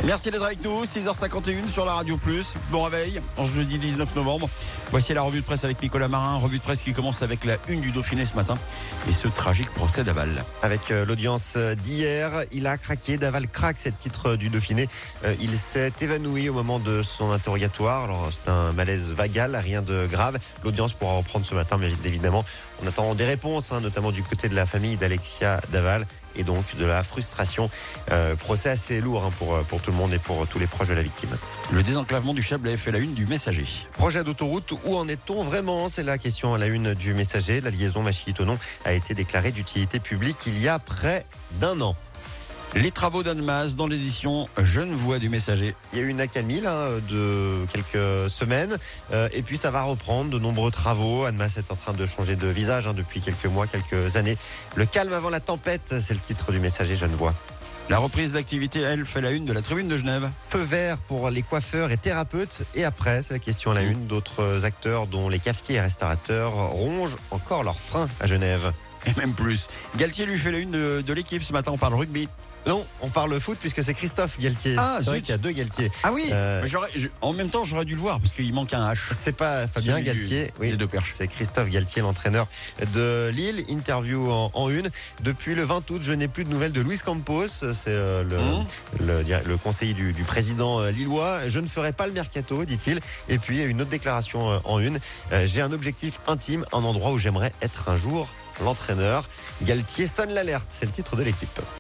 Merci d'être avec nous, 6h51 sur la Radio Plus. Bon réveil, en jeudi 19 novembre. Voici la revue de presse avec Nicolas Marin. Revue de presse qui commence avec la une du Dauphiné ce matin et ce tragique procès d'Aval. Avec l'audience d'hier, il a craqué. Daval craque, c'est le titre du Dauphiné. Il s'est évanoui au moment de son interrogatoire. Alors c'est un malaise vagal, rien de grave. L'audience pourra reprendre ce matin, mais évidemment, on attend des réponses, notamment du côté de la famille d'Alexia Daval et donc de la frustration. Procès assez lourd pour tout le monde et pour tous les proches de la victime. Le désenclavement du Chablais fait la une du Messager. Projet d'autoroute, où en est-on vraiment? C'est la question à la une du Messager. La liaison Machily-Thonon a été déclarée d'utilité publique il y a près d'un an. Les travaux d'Annemasse dans l'édition Genevois du Messager. Il y a eu une accalmie de quelques semaines et puis ça va reprendre de nombreux travaux. Annemasse est en train de changer de visage depuis quelques mois, quelques années. Le calme avant la tempête, c'est le titre du Messager Genevois. La reprise d'activité, elle, fait la une de la Tribune de Genève. Feu vert pour les coiffeurs et thérapeutes. Et après, c'est la question à la une. D'autres acteurs, dont les cafetiers et restaurateurs, rongent encore leurs freins à Genève. Et même plus. Galtier lui fait la une de l'équipe. Ce matin, on parle rugby. Non, on parle foot puisque c'est Christophe Galtier. Ah, c'est vrai qu'il y a deux Galtier. Ah oui, en même temps, j'aurais dû le voir parce qu'il manque un H. C'est pas Fabien Galtier, oui, deux perches. C'est Christophe Galtier, l'entraîneur de Lille. Interview en une. Depuis le 20 août, je n'ai plus de nouvelles de Luis Campos. C'est le conseiller du président lillois. Je ne ferai pas le mercato, dit-il. Et puis, il y a une autre déclaration en une. J'ai un objectif intime, un endroit où j'aimerais être un jour l'entraîneur. Galtier sonne l'alerte, c'est le titre de l'équipe.